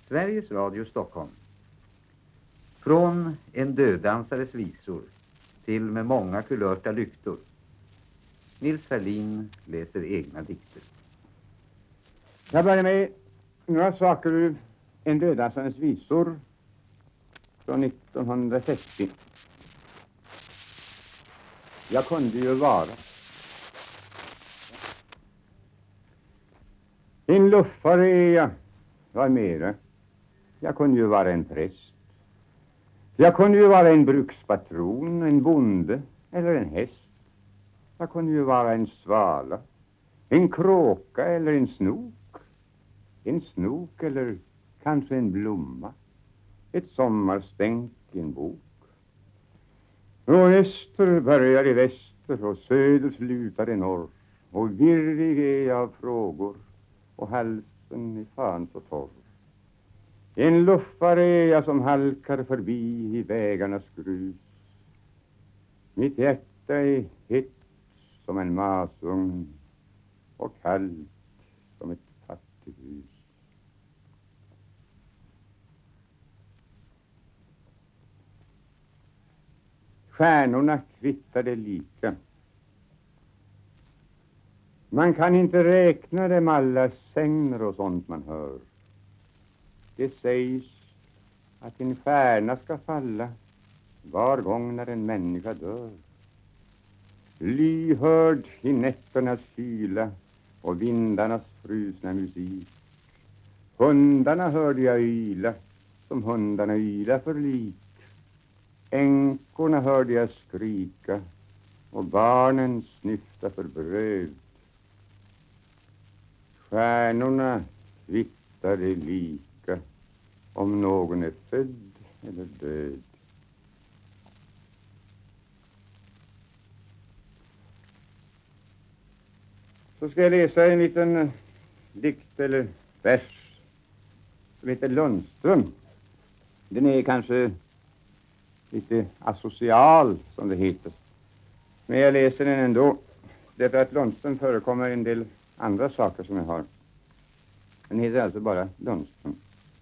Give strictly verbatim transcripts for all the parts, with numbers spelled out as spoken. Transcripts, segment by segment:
Sveriges Radio Stockholm. Från en döddansares visor till med många kulörta lyktor. Nils Ferlin läser egna dikter. Jag börjar med några saker ur En döddansares visor från nittonhundrasextio. Jag kunde ju vara en luffare är jag, vad mera. Jag kunde ju vara en präst. Jag kunde ju vara en brukspatron, en bonde eller en häst. Jag kunde ju vara en svala, en kråka eller en snok. En snok eller kanske en blomma. Ett sommarstänk i en bok. Och öster börjar i väster och söder slutar i norr. Och virrig är jag av frågor och halsen i fan så torr. En luffare är jag som halkar förbi i vägarnas grus. Mitt hjärta är hett som en masugn och kallt som ett fattighus. Stjärnorna kvittade lika. Man kan inte räkna dem alla sängner och sånt man hör. Det sägs att en stjärna ska falla var gång när en människa dör. Lyhörd i nätternas kyla och vindarnas frusna musik. Hundarna hörde jag yla som hundarna yla för lik. Änkorna hörde jag skrika och barnen snyfta för bröd. Stjärnorna kvittade lika om någon är född eller död. Så ska jag läsa en liten dikt eller vers som heter Lundström. Den är kanske lite asocial som det heter. Men jag läser den ändå. Därför att Lundström förekommer en del andra saker som jag har. Den heter alltså bara Lundström.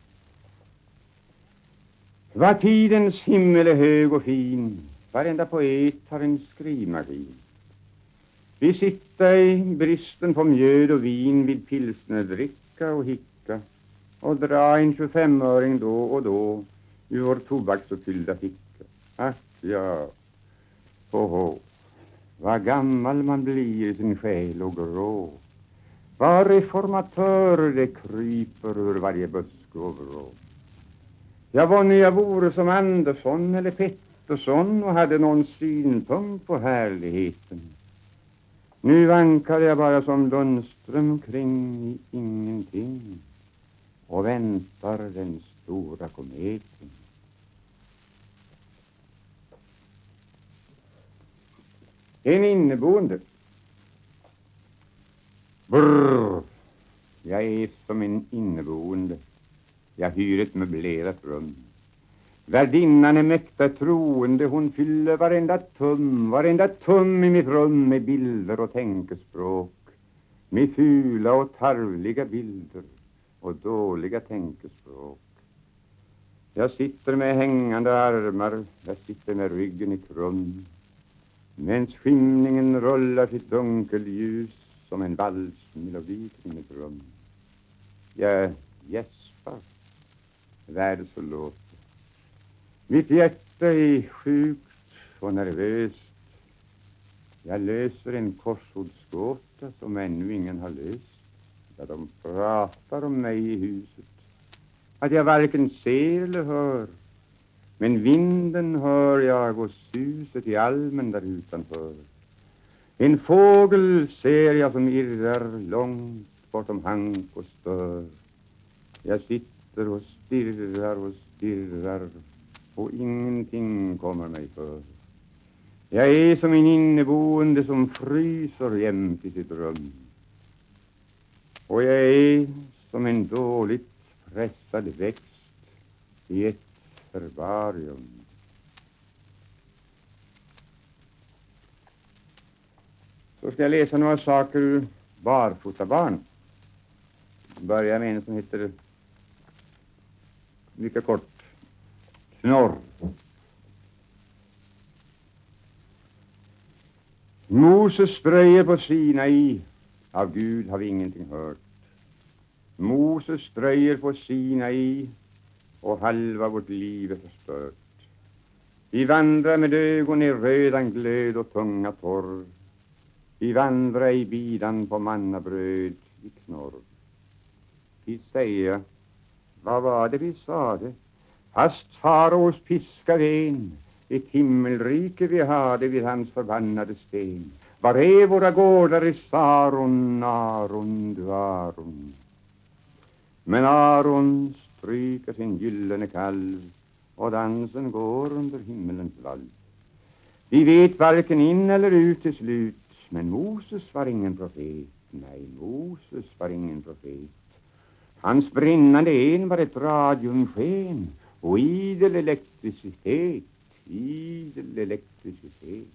Var tidens himmel är hög och fin. Varenda poet har en skrivmaskin. Vi sitter i bristen på mjöd och vin vid pilsnerdricka och hicka och dra en tjugofemöring då och då ur vår tobaksuppfyllda ficka. Ach ja, hoho, vad gammal man blir i sin själ och grå. Vad reformatörer det kryper ur varje buske och vrå. Jag var när jag vore som Andersson eller Pettersson och hade någon synpunkt på härligheten. Nu vankar jag bara som Lundström kring i ingenting och väntar den stora kometen. En inneboende. Brrr. Jag är som en inneboende. Jag hyr ett möblerat rum. Värdinnan är mäkta troende. Hon fyller varenda tum, varenda tum i mitt rum med bilder och tänkespråk. Med fula och tarvliga bilder och dåliga tänkespråk. Jag sitter med hängande armar. Jag sitter med ryggen i krum. Medan skymningen rullar sitt dunkelljus som en valsmelodi kring mitt rum. Jag gäspar. Världen så låter. Mitt hjärta är sjukt och nervöst. Jag löser en korsordsgåta som ännu ingen har löst. Där de pratar om mig i huset. Att jag varken ser eller hör. Men vinden hör jag och suset i almen där utanför. En fågel ser jag som irrar långt bortom hank och stör. Jag sitter och stirrar och stirrar och ingenting kommer mig för. Jag är som en inneboende som fryser jämt i sitt rum. Och jag är som en dåligt pressad växt i ett herbarium. Så ska jag läsa några saker ur Barfotabarn. Börjar med en som heter mycket kort. Knorr. Moses dröjer på Sinai. Av Gud har vi ingenting hört. Moses dröjer på Sinai och halva vårt liv är förstört. Vi vandrar med ögon i rödan glöd och tunga torr. Vi vandrar i bidan på mannabröd i knorr. Vi säger, vad var det vi sade? Fast faraos piska ven, ett himmelrike vi hade vid hans förbannade sten. Var är våra gårdar i Saron, Aron, du Aron? Men Aron stryker sin gyllene kalv och dansen går under himmelens valv. Vi vet varken in eller ut till slut, men Moses var ingen profet. Nej, Moses var ingen profet. Hans brinnande en var ett radiumsken och idel elektricitet, idel elektricitet.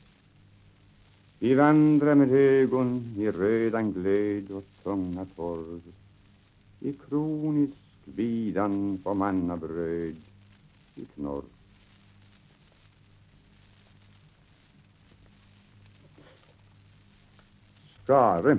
Vi vandrar med ögon i rödan glöd och tunga torr, i kronisk bidan på mannabröd i knorr. Skare.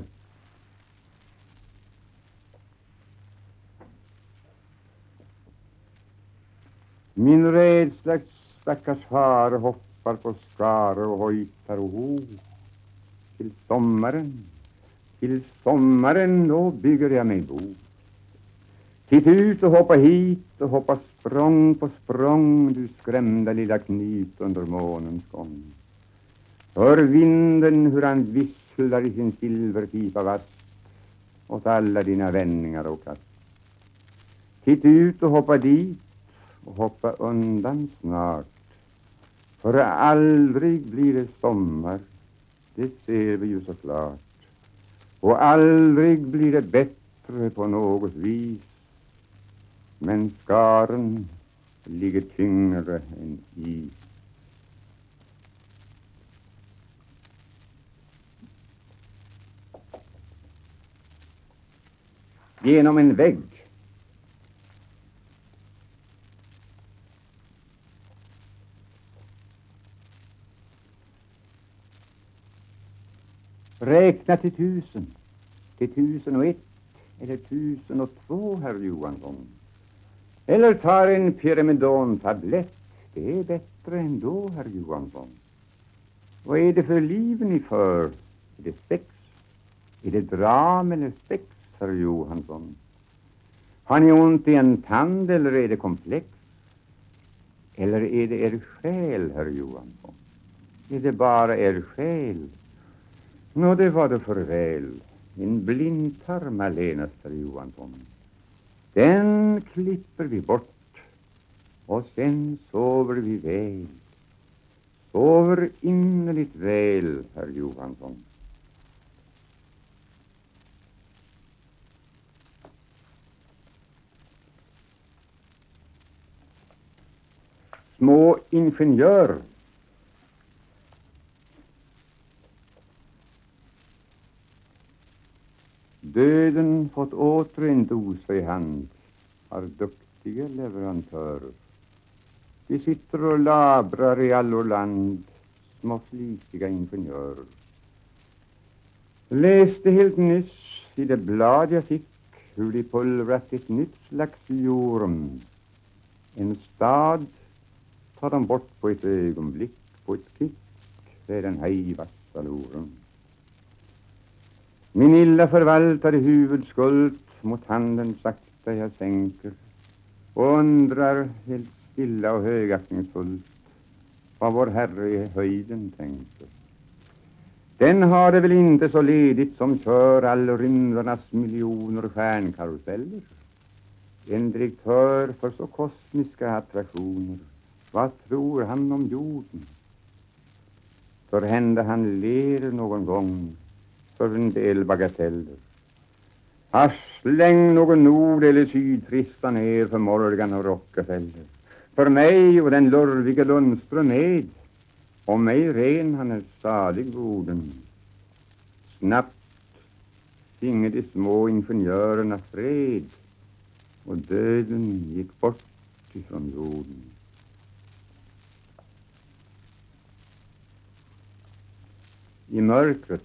Min rädsla stackars hare hoppar på Skare och hojtar och ho. Till sommaren, till sommaren då bygger jag mig bo. Titt ut och hoppa hit och hoppa språng på språng, du skrämda lilla knut under månens gång. Hör vinden hur han visslar i sin silverpipa vast åt alla dina vändningar och kast. Titt ut och hoppa dit och hoppa undan snart. För aldrig blir det sommar, det ser vi ju så klart. Och aldrig blir det bättre på något vis. Men skaren ligger tyngre än is. Genom en vägg. Räkna till tusen, till tusen och ett eller tusen och två, herr Johansson. Eller ta en pyramidon-tablett, det är bättre ändå, herr Johansson. Vad är det för liv ni för? Är det sex? Är det dram eller sex, herr Johansson? Har ni ont i en tand eller är det komplex? Eller är det er själ, herr Johansson? Är det bara er själ? Nå, det var det för väl. En blindtarm allenast, herr Johansson. Den klipper vi bort och sen sover vi väl. Sover innerligt väl, herr Johansson. Små ingenjör. Döden fått åter en dosa i hand, har duktiga leverantörer. De sitter och labrar i allor land, små flitiga ingenjörer. Läste helt nyss i det blad jag fick hur de pulvrat ett nytt slags jorm. En stad tar de bort på ett ögonblick, på ett kick, det är den hejvassa loren. Min illa förvaltade huvudskuld mot handen sakta jag sänker och undrar helt stilla och högaktningsfullt vad vår Herre i höjden tänker. Den har det väl inte så ledigt som kör all rymdernas miljoner stjärnkaruseller. En direktör för så kosmiska attraktioner, vad tror han om jorden? Förhände han ler någon gång för en del bagateller. Har släng någon nord eller sydtrista ner för Morgan och Rockefeller. För mig och den lurvige Lundström med, och mig ren han är salig orden. Snabbt finge de små ingenjörerna fred, och döden gick bort ifrån jorden. I mörkret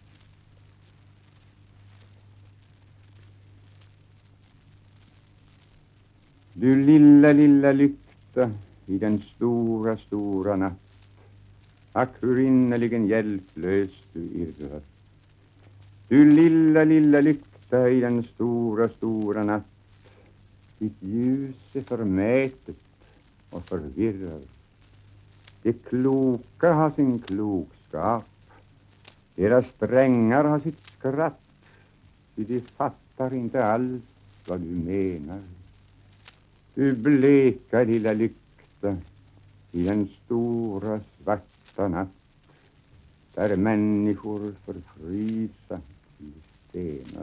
du lilla, lilla lykta i den stora, stora natt. Ack hur innerligen hjälplös du irrar. Du lilla, lilla lykta i den stora, stora natt. Ditt ljus är förmätet och förvirrar. De kloka har sin klokskap. Deras strängar har sitt skratt. Ty de fattar inte alls vad du menar. Du bleka lilla lykta i den stora svarta natt. Där människor förfrysa till stenar.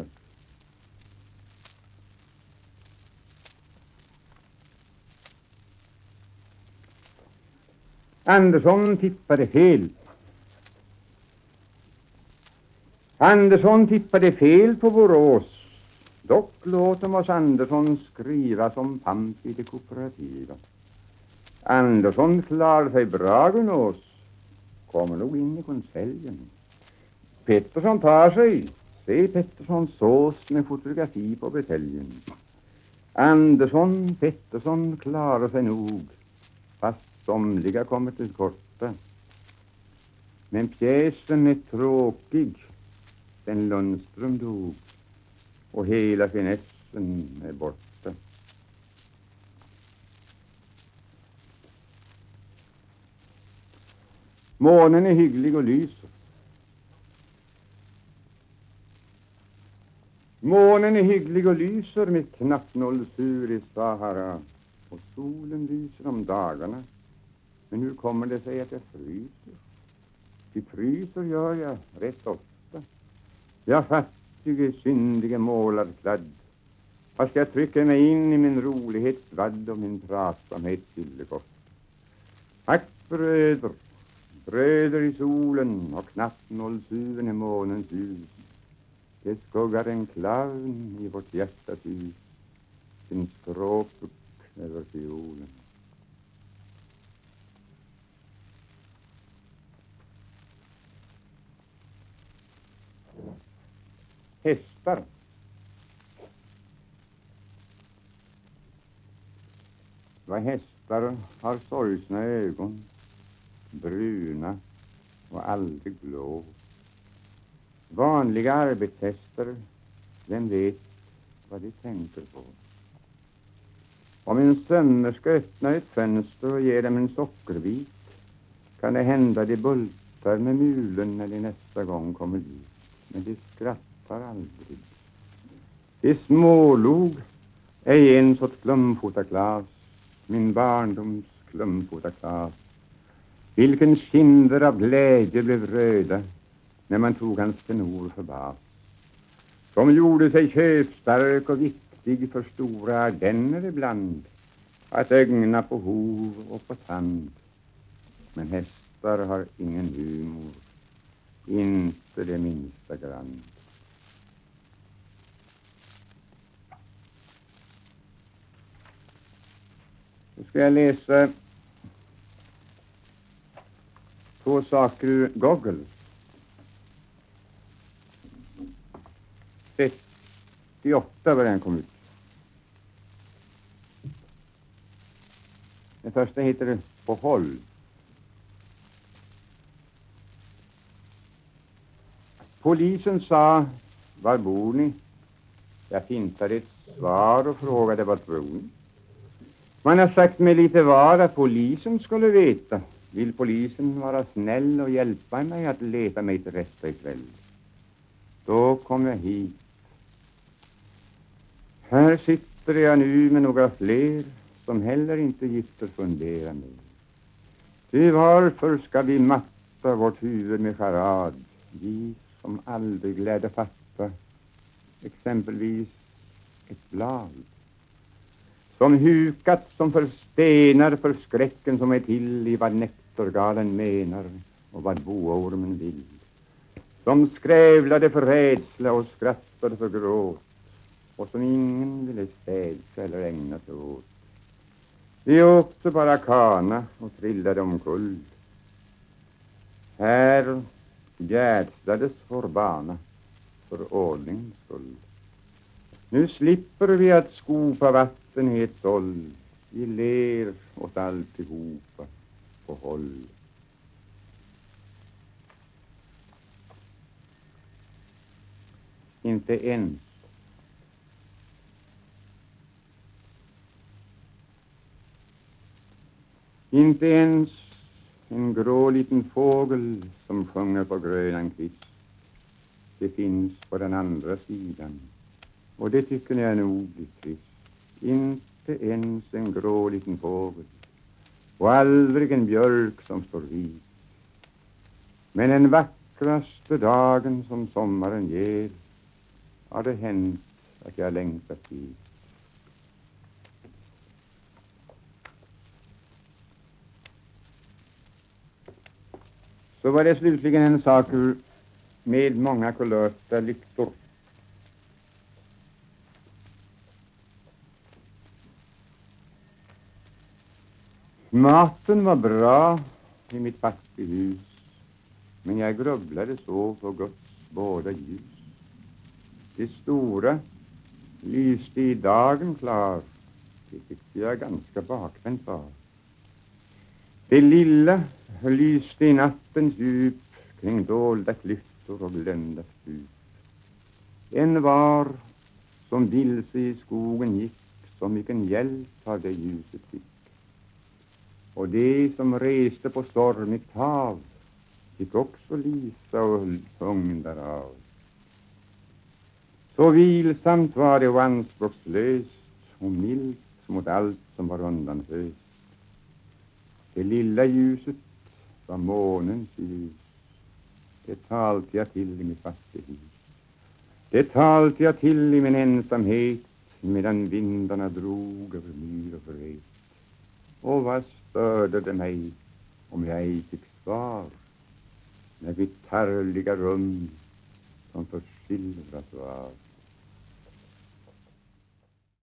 Andersson tippade fel. Andersson tippade fel på Borås. Dock låter oss Andersson skriva som pamp i det kooperativa. Andersson klarar sig bra Gunås. Kommer nog in i konseljen. Pettersson tar sig. Se Petterssons sås med fotografi på buteljen. Andersson, Pettersson klarar sig nog. Fast somliga kommer till korta. Men pjäsen är tråkig. Den Lundström dog. Och hela finessen är borta. Månen är hygglig och lyser. Månen är hygglig och lyser med knappnollsur i Sahara. Och solen lyser om dagarna. Men hur kommer det sig att jag fryser? Ty fryser gör jag rätt ofta. Jag fattige, syndige målarkladd. Vad ska jag trycka mig in i min rolighets vadd och min pratsamhets fyllekort? Ack bröder, bröder i solen och knappnollsuren i månens ljus. Det skuggar en clown i vårt hjärtas hus, sin skråpuck över fiolen. Hästar. Vad hästar har sorgsna ögon, bruna och aldrig blå. Vanliga arbetshästar, vem vet vad de tänker på. Om en sömmerska öppnar ett fönster och ger dem en sockerbit, kan det hända de bultar med mulen när de nästa gång kommer dit. Men de skrattar aldrig. De smålog ej ens åt Klumfotaklas, min barndoms Klumfotaklas. Vilken kinder av glädje blev röda när man tog hans tenor för bas. De gjorde sig köpstark och viktig för stora ardenner ibland, att ögna på hov och på tand. Men hästar har ingen humor, inte det minsta grann. Nu ska jag läsa två saker ur Gogol. trettioåtta var den kom ut. Den första heter På håll. Polisen sa, var bor ni? Jag fintade ett svar och frågade, vad tror ni? Man har sagt mig lite var att polisen skulle veta. Vill polisen vara snäll och hjälpa mig att leta mig till rätta ikväll? Då kom jag hit. Här sitter jag nu med några fler som heller inte gifter fundera med. Ty varför ska vi matta vårt huvud med charad, vi som aldrig lärde fatta exempelvis ett blad, som hukat som för stenar för skräcken som är till i vad nektargalen menar och vad boormen vill, som skrävlade för rädsla och skrattade för gråt och som ingen ville städsa eller ägna sig åt. Vi åkte bara kana och trillade omkull. Här gärdslades vår bana för ordningens skull. Nu slipper vi att skopa vatten i ett såll. Vi ler åt alltihopa på håll. Inte ens Inte ens en grå liten fågel som sjunger på grönan kvist. Det finns på den andra sidan, och det tycker jag nog blir trist. Inte ens en grå liten fågel, och aldrig en björk som står vid. Men den vackraste dagen som sommaren ger har det hänt att jag längtat hit. Så var det slutligen en sak med många kulörta lyktor. Maten var bra i mitt fattighus, men jag grubblade så på Guds båda ljus. Det stora lyste i dagen klar, det tyckte jag ganska bakvänt var. Det lilla lyste i nattens djup kring dolda klyftor och glömda stup. En var som vilse i skogen gick, som vilken hjälp av det ljuset fick. Och det som reste på stormigt hav fick också lysa och sjung därav. Så vilsamt var det och anspråkslöst och milt mot allt som var undanföst. Det lilla ljuset var månens ljus. Det talte jag till i mitt fattighus. Det talte jag till i min ensamhet, medan vindarna drog över myr och vret. Och vad störde det mig om jag ej fick svar, när mitt tarvliga rum som försilvrat var.